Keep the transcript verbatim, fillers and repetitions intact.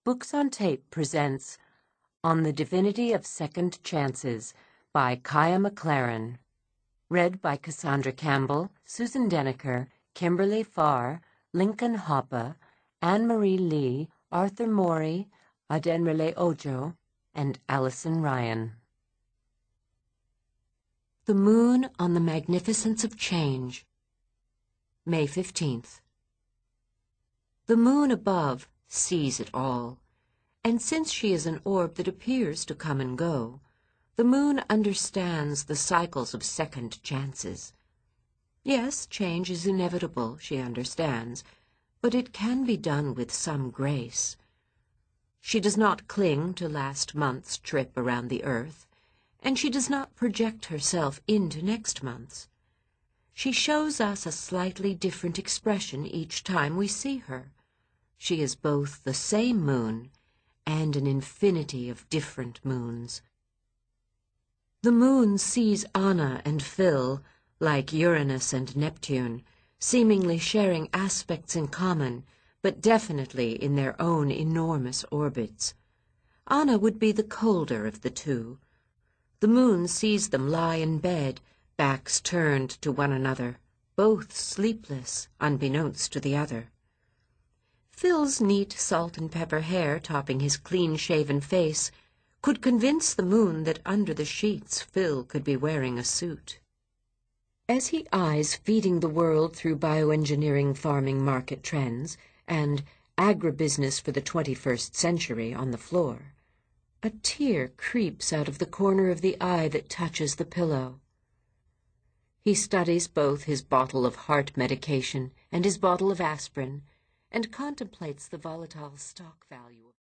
Books on Tape presents On the Divinity of Second Chances by Kaya McLaren. Read by Cassandra Campbell, Susan Denneker, Kimberly Farr, Lincoln Hoppe, Anne-Marie Lee, Arthur Morey, Adenrele Ojo, and Allison Ryan. The Moon on the Magnificence of Change. May fifteenth. The moon above sees it all, and since she is an orb that appears to come and go, the moon understands the cycles of second chances. Yes, change is inevitable, she understands, but it can be done with some grace. She does not cling to last month's trip around the earth, and she does not project herself into next month's. She shows us a slightly different expression each time we see her. She is both the same moon and an infinity of different moons. The moon sees Anna and Phil, like Uranus and Neptune, seemingly sharing aspects in common, but definitely in their own enormous orbits. Anna would be the colder of the two. The moon sees them lie in bed, backs turned to one another, both sleepless, unbeknownst to the other. Phil's neat salt-and-pepper hair topping his clean-shaven face could convince the moon that under the sheets Phil could be wearing a suit. As he eyes feeding the world through bioengineering farming market trends and agribusiness for the twenty-first century on the floor, a tear creeps out of the corner of the eye that touches the pillow. He studies both his bottle of heart medication and his bottle of aspirin, and contemplates the volatile stock value of